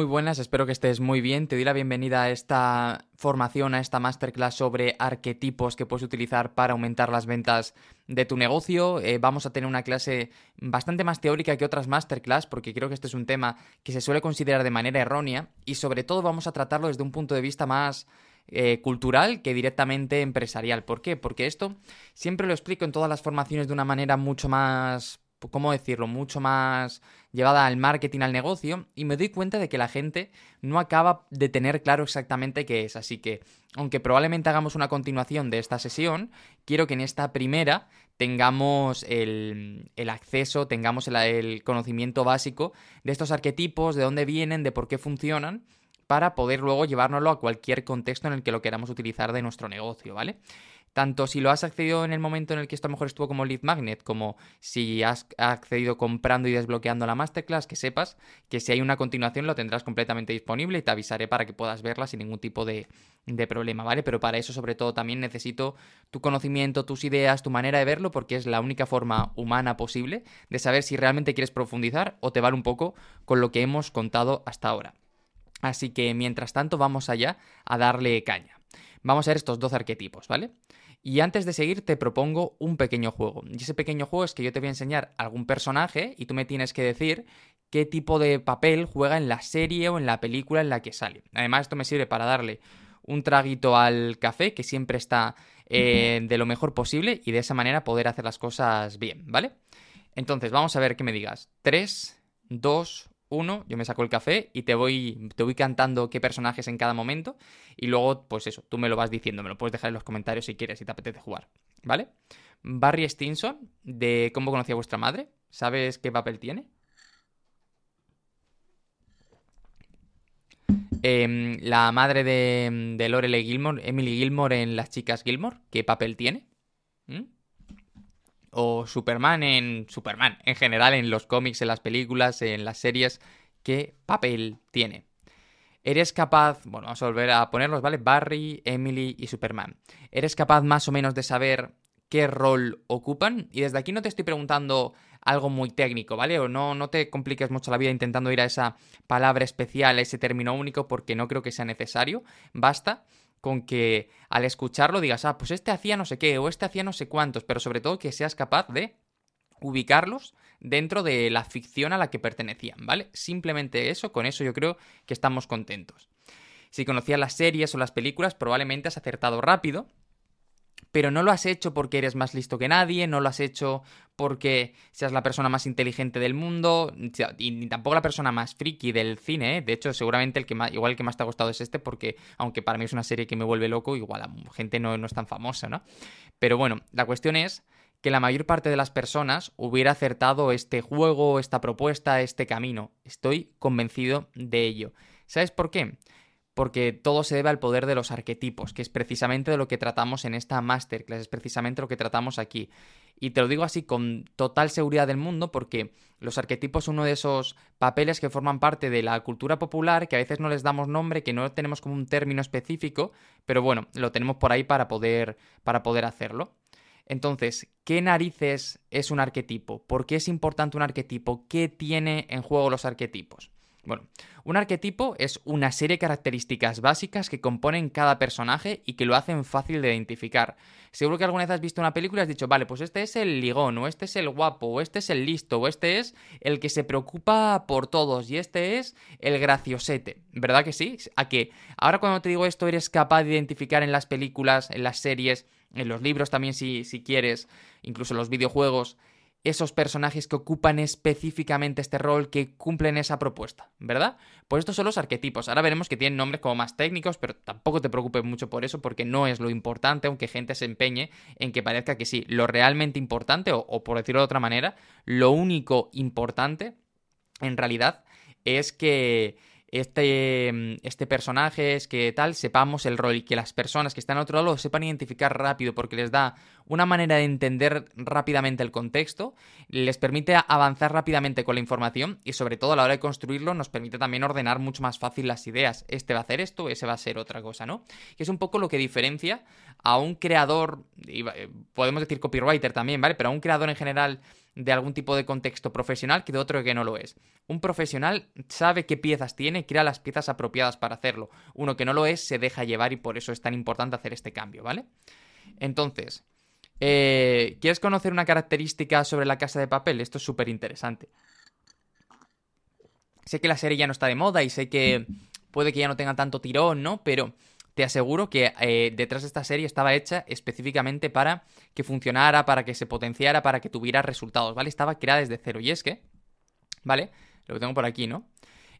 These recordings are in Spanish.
Muy buenas, espero que estés muy bien. Te doy la bienvenida a esta formación, a esta masterclass sobre arquetipos que puedes utilizar para aumentar las ventas de tu negocio. Vamos a tener una clase bastante más teórica que otras masterclass porque creo que este es un tema que se suele considerar de manera errónea y sobre todo vamos a tratarlo desde un punto de vista más cultural que directamente empresarial. ¿Por qué? Porque esto siempre lo explico en todas las formaciones de una manera mucho más... ¿cómo decirlo? Mucho más llevada al marketing, al negocio, y me doy cuenta de que la gente no acaba de tener claro exactamente qué es. Así que, aunque probablemente hagamos una continuación de esta sesión, quiero que en esta primera tengamos el acceso, tengamos el conocimiento básico de estos arquetipos, de dónde vienen, de por qué funcionan, para poder luego llevárnoslo a cualquier contexto en el que lo queramos utilizar de nuestro negocio, ¿vale? Tanto si lo has accedido en el momento en el que esto a lo mejor estuvo como lead magnet, como si has accedido comprando y desbloqueando la masterclass, que sepas que si hay una continuación lo tendrás completamente disponible y te avisaré para que puedas verla sin ningún tipo de problema, ¿vale? Pero para eso sobre todo también necesito tu conocimiento, tus ideas, tu manera de verlo, porque es la única forma humana posible de saber si realmente quieres profundizar o te vale un poco con lo que hemos contado hasta ahora. Así que mientras tanto vamos allá a darle caña. Vamos a ver estos 12 arquetipos, ¿vale? Y antes de seguir te propongo un pequeño juego. Y ese pequeño juego es que yo te voy a enseñar algún personaje y tú me tienes que decir qué tipo de papel juega en la serie o en la película en la que sale. Además esto me sirve para darle un traguito al café que siempre está de lo mejor posible y de esa manera poder hacer las cosas bien, ¿vale? Entonces vamos a ver qué me digas. 3, 2, 1, yo me saco el café y te voy cantando qué personajes en cada momento y luego, pues eso, tú me lo vas diciendo, me lo puedes dejar en los comentarios si quieres, si te apetece jugar, ¿vale? Barry Stinson, de ¿Cómo conocí a vuestra madre? ¿Sabes qué papel tiene? La madre de Lorelai Gilmore, Emily Gilmore en Las chicas Gilmore, ¿qué papel tiene? ¿Mm? O Superman en general, en los cómics, en las películas, en las series, ¿qué papel tiene? Eres capaz, bueno, vamos a volver a ponerlos, ¿vale? Barry, Emily y Superman. ¿Eres capaz más o menos de saber qué rol ocupan? Y desde aquí no te estoy preguntando algo muy técnico, ¿vale? O no te compliques mucho la vida intentando ir a esa palabra especial, a ese término único, porque no creo que sea necesario. Basta con que al escucharlo digas, pues este hacía no sé qué, o este hacía no sé cuántos, pero sobre todo que seas capaz de ubicarlos dentro de la ficción a la que pertenecían, ¿vale? Simplemente eso, con eso yo creo que estamos contentos. Si conocías las series o las películas, probablemente has acertado rápido, pero no lo has hecho porque eres más listo que nadie, no lo has hecho porque seas la persona más inteligente del mundo, y ni tampoco la persona más friki del cine, ¿eh? De hecho, seguramente igual el que más te ha gustado es este, porque aunque para mí es una serie que me vuelve loco, igual la gente no es tan famosa, ¿no? Pero bueno, la cuestión es que la mayor parte de las personas hubiera acertado este juego, esta propuesta, este camino. Estoy convencido de ello. ¿Sabes por qué? Porque todo se debe al poder de los arquetipos, que es precisamente de lo que tratamos en esta masterclass, es precisamente lo que tratamos aquí. Y te lo digo así con total seguridad del mundo porque los arquetipos son uno de esos papeles que forman parte de la cultura popular, que a veces no les damos nombre, que no tenemos como un término específico, pero bueno, lo tenemos por ahí para poder hacerlo. Entonces, ¿qué narices es un arquetipo? ¿Por qué es importante un arquetipo? ¿Qué tiene en juego los arquetipos? Bueno, un arquetipo es una serie de características básicas que componen cada personaje y que lo hacen fácil de identificar. Seguro que alguna vez has visto una película y has dicho, vale, pues este es el ligón, o este es el guapo, o este es el listo, o este es el que se preocupa por todos, y este es el graciosete. ¿Verdad que sí? ¿A que ahora cuando te digo esto eres capaz de identificar en las películas, en las series, en los libros también si quieres, incluso en los videojuegos, esos personajes que ocupan específicamente este rol, que cumplen esa propuesta, ¿verdad? Pues estos son los arquetipos. Ahora veremos que tienen nombres como más técnicos, pero tampoco te preocupes mucho por eso, porque no es lo importante, aunque gente se empeñe en que parezca que sí. Lo realmente importante, o por decirlo de otra manera, lo único importante, en realidad, es que este personaje, es que tal, sepamos el rol y que las personas que están al otro lado lo sepan identificar rápido porque les da una manera de entender rápidamente el contexto, les permite avanzar rápidamente con la información y sobre todo a la hora de construirlo nos permite también ordenar mucho más fácil las ideas. Este va a hacer esto, ese va a ser otra cosa, ¿no? Y es un poco lo que diferencia a un creador, podemos decir copywriter también, ¿vale? Pero a un creador en general de algún tipo de contexto profesional que de otro que no lo es. Un profesional sabe qué piezas tiene y crea las piezas apropiadas para hacerlo. Uno que no lo es se deja llevar y por eso es tan importante hacer este cambio, ¿vale? Entonces, ¿quieres conocer una característica sobre La Casa de Papel? Esto es súper interesante. Sé que la serie ya no está de moda y sé que puede que ya no tenga tanto tirón, ¿no? Pero te aseguro que detrás de esta serie estaba hecha específicamente para que funcionara, para que se potenciara, para que tuviera resultados, ¿vale? Estaba creada desde cero. Y es que, ¿vale? Lo que tengo por aquí, ¿no?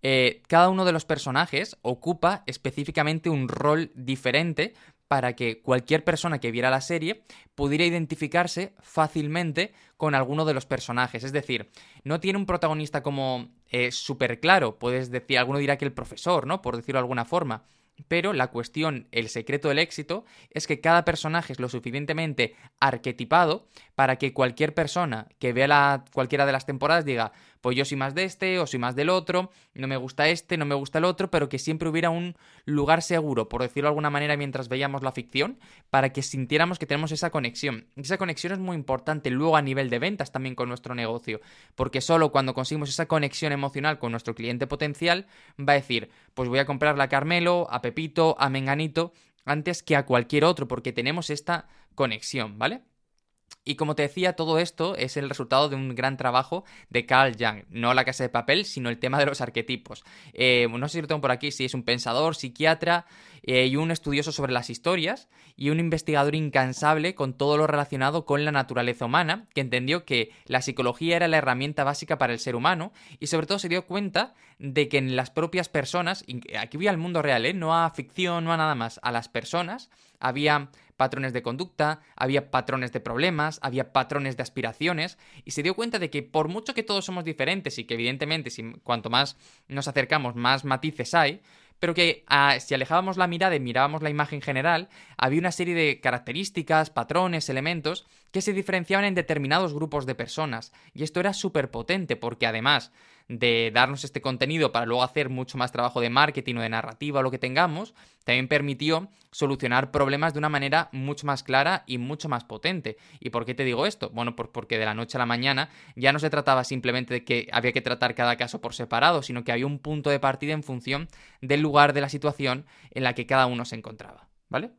Cada uno de los personajes ocupa específicamente un rol diferente para que cualquier persona que viera la serie pudiera identificarse fácilmente con alguno de los personajes. Es decir, no tiene un protagonista como súper claro. Puedes decir, alguno dirá que el profesor, ¿no? Por decirlo de alguna forma. Pero la cuestión, el secreto del éxito, es que cada personaje es lo suficientemente arquetipado para que cualquier persona que vea cualquiera de las temporadas diga, pues yo soy más de este o soy más del otro, no me gusta este, no me gusta el otro, pero que siempre hubiera un lugar seguro, por decirlo de alguna manera, mientras veíamos la ficción, para que sintiéramos que tenemos esa conexión. Y esa conexión es muy importante luego a nivel de ventas también con nuestro negocio, porque solo cuando conseguimos esa conexión emocional con nuestro cliente potencial, va a decir, pues voy a comprarle a Carmelo, a Pepito, a Menganito, antes que a cualquier otro, porque tenemos esta conexión, ¿vale? Y como te decía, todo esto es el resultado de un gran trabajo de Carl Jung. No La Casa de Papel, sino el tema de los arquetipos. No sé si lo tengo por aquí, si es un pensador, psiquiatra y un estudioso sobre las historias y un investigador incansable con todo lo relacionado con la naturaleza humana, que entendió que la psicología era la herramienta básica para el ser humano y sobre todo se dio cuenta de que en las propias personas, y aquí voy al mundo real, no a ficción, no a nada más, a las personas, había patrones de conducta, había patrones de problemas, había patrones de aspiraciones, y se dio cuenta de que por mucho que todos somos diferentes y que evidentemente cuanto más nos acercamos más matices hay, pero que si alejábamos la mirada y mirábamos la imagen general, había una serie de características, patrones, elementos que se diferenciaban en determinados grupos de personas. Y esto era súper potente porque además de darnos este contenido para luego hacer mucho más trabajo de marketing o de narrativa o lo que tengamos, también permitió solucionar problemas de una manera mucho más clara y mucho más potente. ¿Y por qué te digo esto? Bueno, pues porque de la noche a la mañana ya no se trataba simplemente de que había que tratar cada caso por separado, sino que había un punto de partida en función del lugar de la situación en la que cada uno se encontraba, ¿vale?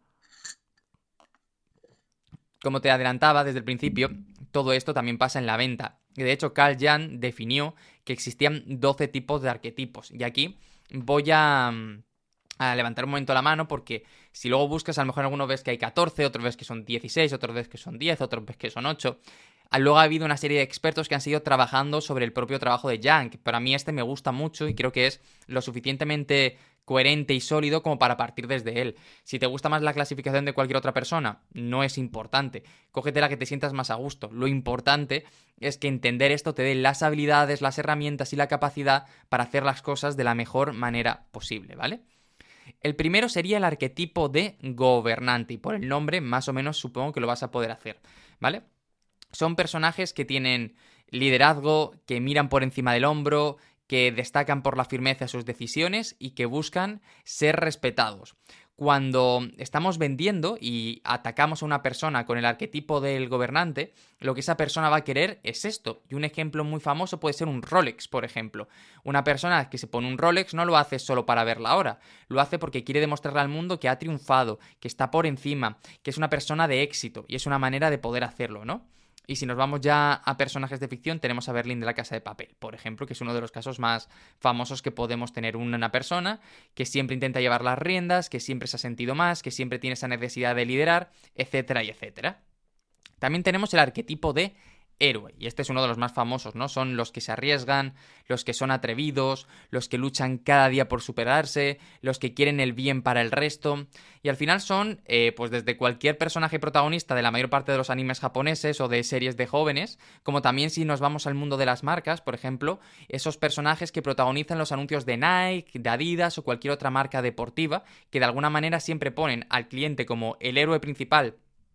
Como te adelantaba desde el principio, todo esto también pasa en la venta. De hecho, Carl Jung definió que existían 12 tipos de arquetipos. Y aquí voy a levantar un momento la mano porque si luego buscas, a lo mejor alguno ves que hay 14, otros ves que son 16, otros ves que son 10, otros ves que son 8. Luego ha habido una serie de expertos que han seguido trabajando sobre el propio trabajo de Jung. Para mí este me gusta mucho y creo que es lo suficientemente coherente y sólido como para partir desde él. Si te gusta más la clasificación de cualquier otra persona, no es importante. Cógete la que te sientas más a gusto. Lo importante es que entender esto te dé las habilidades, las herramientas y la capacidad para hacer las cosas de la mejor manera posible, ¿vale? El primero sería el arquetipo de gobernante y por el nombre más o menos supongo que lo vas a poder hacer, ¿vale? Son personajes que tienen liderazgo, que miran por encima del hombro, que destacan por la firmeza de sus decisiones y que buscan ser respetados. Cuando estamos vendiendo y atacamos a una persona con el arquetipo del gobernante, lo que esa persona va a querer es esto. Y un ejemplo muy famoso puede ser un Rolex, por ejemplo. Una persona que se pone un Rolex no lo hace solo para ver la hora, lo hace porque quiere demostrarle al mundo que ha triunfado, que está por encima, que es una persona de éxito y es una manera de poder hacerlo, ¿no? Y si nos vamos ya a personajes de ficción, tenemos a Berlín de La Casa de Papel, por ejemplo, que es uno de los casos más famosos que podemos tener. Una persona que siempre intenta llevar las riendas, que siempre se ha sentido más, que siempre tiene esa necesidad de liderar, etcétera y etcétera. También tenemos el arquetipo de héroe, y este es uno de los más famosos, ¿no? Son los que se arriesgan, los que son atrevidos, los que luchan cada día por superarse, los que quieren el bien para el resto, y al final son, pues desde cualquier personaje protagonista de la mayor parte de los animes japoneses o de series de jóvenes, como también si nos vamos al mundo de las marcas, por ejemplo, esos personajes que protagonizan los anuncios de Nike, de Adidas o cualquier otra marca deportiva, que de alguna manera siempre ponen al cliente como el héroe principal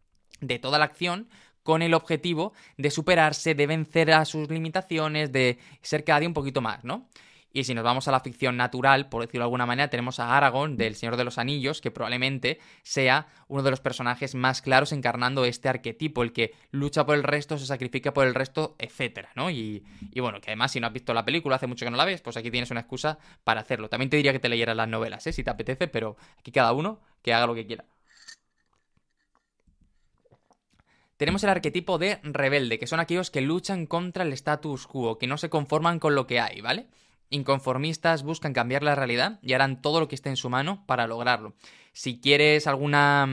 de toda la acción, con el objetivo de superarse, de vencer a sus limitaciones, de ser cada día un poquito más, ¿no? Y si nos vamos a la ficción natural, por decirlo de alguna manera, tenemos a Aragorn del Señor de los Anillos, que probablemente sea uno de los personajes más claros encarnando este arquetipo, el que lucha por el resto, se sacrifica por el resto, etcétera, ¿no? Y bueno, que además si no has visto la película, hace mucho que no la ves, pues aquí tienes una excusa para hacerlo. También te diría que te leyeras las novelas, si te apetece, pero aquí cada uno que haga lo que quiera. Tenemos el arquetipo de rebelde, que son aquellos que luchan contra el status quo, que no se conforman con lo que hay, ¿vale? Inconformistas buscan cambiar la realidad y harán todo lo que esté en su mano para lograrlo. Si quieres alguna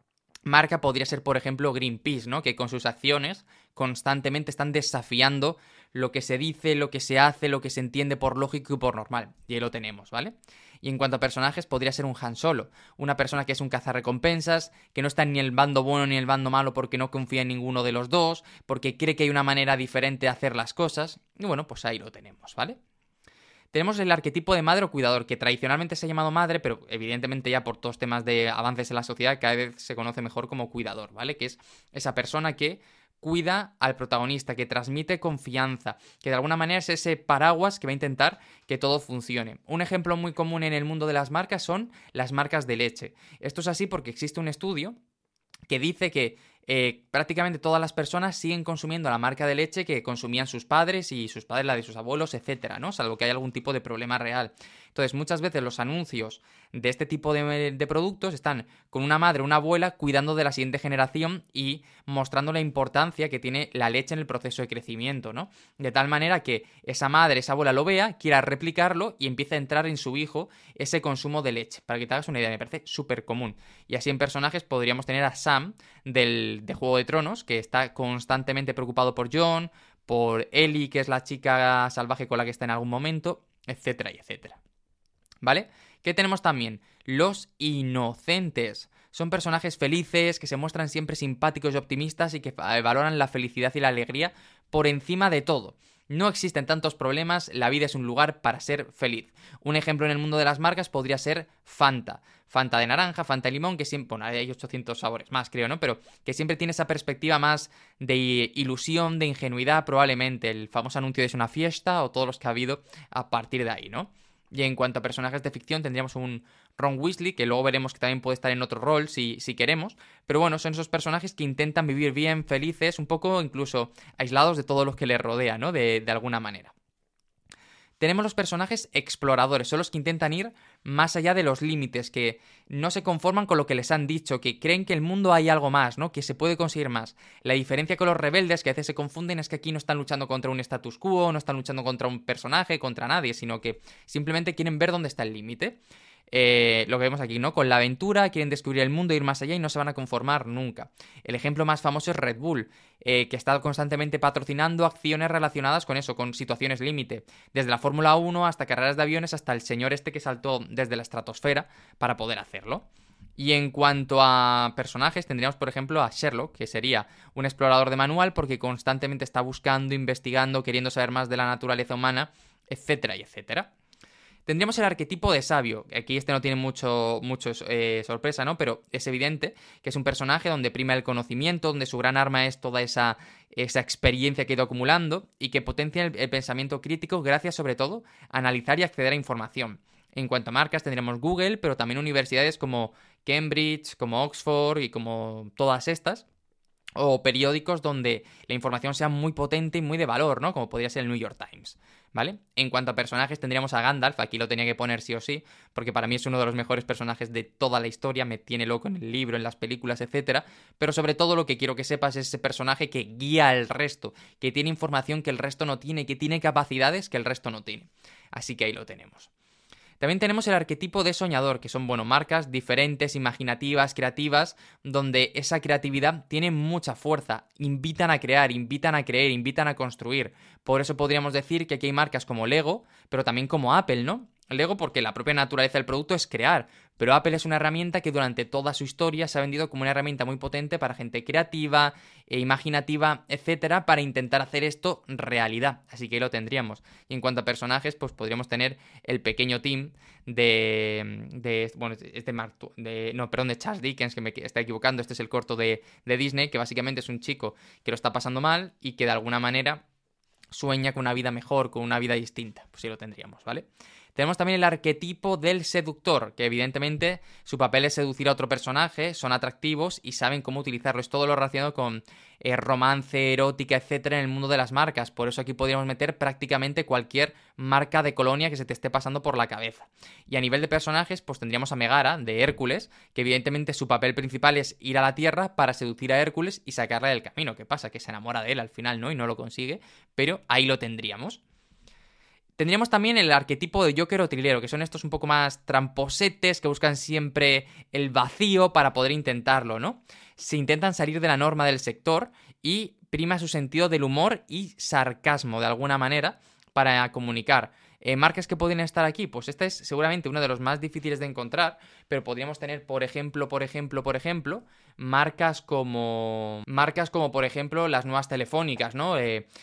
marca, podría ser, por ejemplo, Greenpeace, ¿no? Que con sus acciones constantemente están desafiando lo que se dice, lo que se hace, lo que se entiende por lógico y por normal. Y ahí lo tenemos, ¿vale? Y en cuanto a personajes, podría ser un Han Solo, una persona que es un cazarrecompensas, que no está ni en el bando bueno ni en el bando malo porque no confía en ninguno de los dos, porque cree que hay una manera diferente de hacer las cosas. Y bueno, pues ahí lo tenemos, ¿vale? Tenemos el arquetipo de madre o cuidador, que tradicionalmente se ha llamado madre, pero evidentemente ya por todos temas de avances en la sociedad cada vez se conoce mejor como cuidador, ¿vale? Que es esa persona que cuida al protagonista, que transmite confianza, que de alguna manera es ese paraguas que va a intentar que todo funcione. Un ejemplo muy común en el mundo de las marcas son las marcas de leche. Esto es así porque existe un estudio que dice que prácticamente todas las personas siguen consumiendo la marca de leche que consumían sus padres y sus padres la de sus abuelos, etcétera, ¿no? Salvo que haya algún tipo de problema real. Entonces, muchas veces los anuncios de este tipo de productos están con una madre o una abuela cuidando de la siguiente generación y mostrando la importancia que tiene la leche en el proceso de crecimiento, ¿no? De tal manera que esa madre, esa abuela lo vea, quiera replicarlo y empiece a entrar en su hijo ese consumo de leche. Para que te hagas una idea, me parece súper común. Y así en personajes podríamos tener a Sam de Juego de Tronos, que está constantemente preocupado por Jon, por Ellie, que es la chica salvaje con la que está en algún momento, etcétera y etcétera. ¿Vale? ¿Qué tenemos también? Los inocentes. Son personajes felices, que se muestran siempre simpáticos y optimistas y que valoran la felicidad y la alegría por encima de todo. No existen tantos problemas, la vida es un lugar para ser feliz. Un ejemplo en el mundo de las marcas podría ser Fanta. Fanta de naranja, Fanta de limón, que siempre, bueno, hay 800 sabores más, creo, ¿no? Pero que siempre tiene esa perspectiva más de ilusión, de ingenuidad, probablemente. El famoso anuncio de Es una fiesta o todos los que ha habido a partir de ahí, ¿no? Y en cuanto a personajes de ficción, tendríamos un Ron Weasley, que luego veremos que también puede estar en otro rol si queremos. Pero bueno, son esos personajes que intentan vivir bien, felices, un poco incluso aislados de todo lo que les rodea, ¿no? De alguna manera. Tenemos los personajes exploradores, son los que intentan ir más allá de los límites, que no se conforman con lo que les han dicho, que creen que el mundo hay algo más, ¿no? Que se puede conseguir más. La diferencia con los rebeldes, que a veces se confunden, es que aquí no están luchando contra un status quo, no están luchando contra un personaje, contra nadie, sino que simplemente quieren ver dónde está el límite. Lo que vemos aquí, ¿no? Con la aventura quieren descubrir el mundo, ir más allá y no se van a conformar nunca. El ejemplo más famoso es Red Bull, que está constantemente patrocinando acciones relacionadas con eso, con situaciones límite. Desde la Fórmula 1 hasta carreras de aviones, hasta el señor este que saltó desde la estratosfera para poder hacerlo. Y en cuanto a personajes, tendríamos, por ejemplo, a Sherlock, que sería un explorador de manual porque constantemente está buscando, investigando, queriendo saber más de la naturaleza humana, etcétera y etcétera. Tendríamos el arquetipo de sabio. Aquí este no tiene mucho sorpresa, ¿no? Pero es evidente que es un personaje donde prima el conocimiento, donde su gran arma es toda esa experiencia que ha ido acumulando y que potencia el pensamiento crítico gracias, sobre todo, a analizar y acceder a información. En cuanto a marcas, tendremos Google, pero también universidades como Cambridge, como Oxford y como todas estas. O periódicos donde la información sea muy potente y muy de valor, ¿no? Como podría ser el New York Times, ¿vale? En cuanto a personajes, tendríamos a Gandalf, aquí lo tenía que poner sí o sí, porque para mí es uno de los mejores personajes de toda la historia, me tiene loco en el libro, en las películas, etcétera, pero sobre todo lo que quiero que sepas es ese personaje que guía al resto, que tiene información que el resto no tiene, que tiene capacidades que el resto no tiene. Así que ahí lo tenemos. También tenemos el arquetipo de soñador, que son, bueno, marcas diferentes, imaginativas, creativas, donde esa creatividad tiene mucha fuerza, invitan a crear, invitan a creer, invitan a construir. Por eso podríamos decir que aquí hay marcas como Lego, pero también como Apple, ¿no? Lego porque la propia naturaleza del producto es crear, pero Apple es una herramienta que durante toda su historia se ha vendido como una herramienta muy potente para gente creativa, imaginativa, etcétera, para intentar hacer esto realidad. Así que ahí lo tendríamos. Y en cuanto a personajes, pues podríamos tener el pequeño Tim de Charles Dickens, que me está equivocando. Este es el corto de Disney, que básicamente es un chico que lo está pasando mal y que de alguna manera sueña con una vida mejor, con una vida distinta. Pues sí lo tendríamos, ¿vale? Tenemos también el arquetipo del seductor, que evidentemente su papel es seducir a otro personaje, son atractivos y saben cómo utilizarlo. Es todo lo relacionado con romance, erótica, etcétera, en el mundo de las marcas. Por eso aquí podríamos meter prácticamente cualquier marca de colonia que se te esté pasando por la cabeza. Y a nivel de personajes, pues tendríamos a Megara, de Hércules, que evidentemente su papel principal es ir a la Tierra para seducir a Hércules y sacarle del camino. ¿Qué pasa? Que se enamora de él al final, ¿no? Y no lo consigue, pero ahí lo tendríamos. Tendríamos también el arquetipo de Joker o trilero, que son estos un poco más tramposetes que buscan siempre el vacío para poder intentarlo, ¿no? Se intentan salir de la norma del sector y prima su sentido del humor y sarcasmo de alguna manera para comunicar. Marcas que podrían estar aquí, pues este es seguramente uno de los más difíciles de encontrar, pero podríamos tener, por ejemplo, marcas como por ejemplo las nuevas telefónicas, ¿no?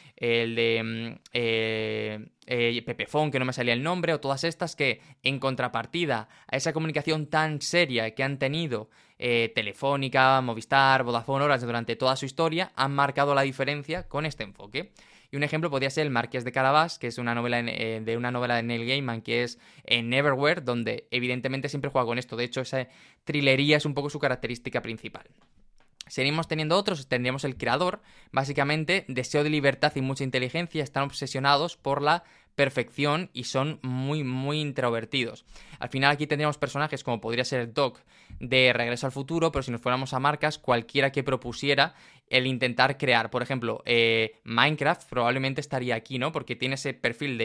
El de Pepefon, que no me salía el nombre, o todas estas que, en contrapartida a esa comunicación tan seria que han tenido Telefónica, Movistar, Vodafone, Orange durante toda su historia, han marcado la diferencia con este enfoque. Y un ejemplo podría ser El Marqués de Carabas, que es una novela de una novela de Neil Gaiman, que es Neverwhere, donde evidentemente siempre juega con esto. De hecho, esa trilería es un poco su característica principal. Seguimos teniendo otros, tendríamos el creador, básicamente deseo de libertad y mucha inteligencia, están obsesionados por la perfección y son muy, muy introvertidos. Al final aquí tendríamos personajes como podría ser Doc de Regreso al Futuro, pero si nos fuéramos a marcas, cualquiera que propusiera el intentar crear. Por ejemplo, Minecraft probablemente estaría aquí, ¿no? Porque tiene ese perfil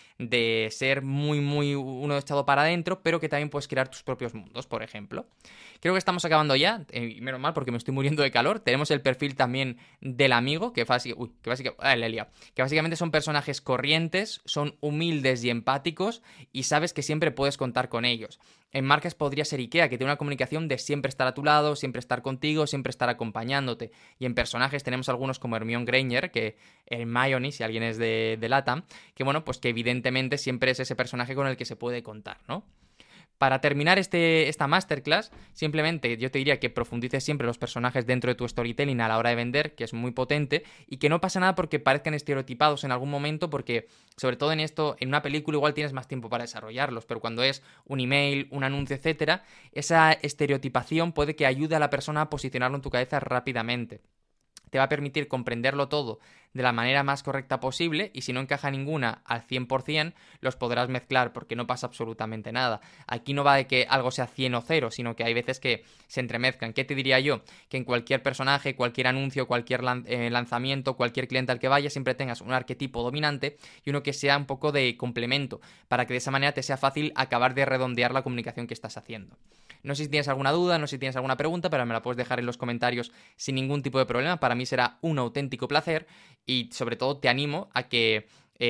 de ser muy, muy uno echado para adentro, pero que también puedes crear tus propios mundos, por ejemplo. Creo que estamos acabando ya, menos mal porque me estoy muriendo de calor. Tenemos el perfil también del amigo, que básicamente son personajes corrientes, son humildes y empáticos y sabes que siempre puedes contar con ellos. En marcas podría ser IKEA, que tiene una comunicación de siempre estar a tu lado, siempre estar contigo, siempre estar acompañándote. Y en personajes tenemos algunos como Hermione Granger, que Hermione, si alguien es de LATAM, que bueno, pues que evidentemente siempre es ese personaje con el que se puede contar, ¿no? Para terminar esta masterclass, simplemente yo te diría que profundices siempre los personajes dentro de tu storytelling a la hora de vender, que es muy potente, y que no pasa nada porque parezcan estereotipados en algún momento, porque sobre todo en esto, en una película igual tienes más tiempo para desarrollarlos, pero cuando es un email, un anuncio, etcétera, esa estereotipación puede que ayude a la persona a posicionarlo en tu cabeza rápidamente. Te va a permitir comprenderlo todo de la manera más correcta posible y si no encaja ninguna al 100% los podrás mezclar porque no pasa absolutamente nada. Aquí no va de que algo sea 100 o 0, sino que hay veces que se entremezclan. ¿Qué te diría yo? Que en cualquier personaje, cualquier anuncio, cualquier lanzamiento, cualquier cliente al que vayas siempre tengas un arquetipo dominante y uno que sea un poco de complemento para que de esa manera te sea fácil acabar de redondear la comunicación que estás haciendo. No sé si tienes alguna duda, no sé si tienes alguna pregunta, pero me la puedes dejar en los comentarios sin ningún tipo de problema. Para mí será un auténtico placer y sobre todo te animo a que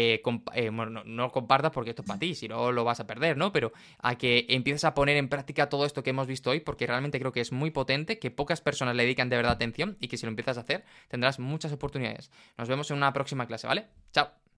bueno, no compartas porque esto es para ti, si no lo vas a perder, ¿no? Pero a que empieces a poner en práctica todo esto que hemos visto hoy porque realmente creo que es muy potente, que pocas personas le dedican de verdad atención y que si lo empiezas a hacer tendrás muchas oportunidades. Nos vemos en una próxima clase, ¿vale? Chao.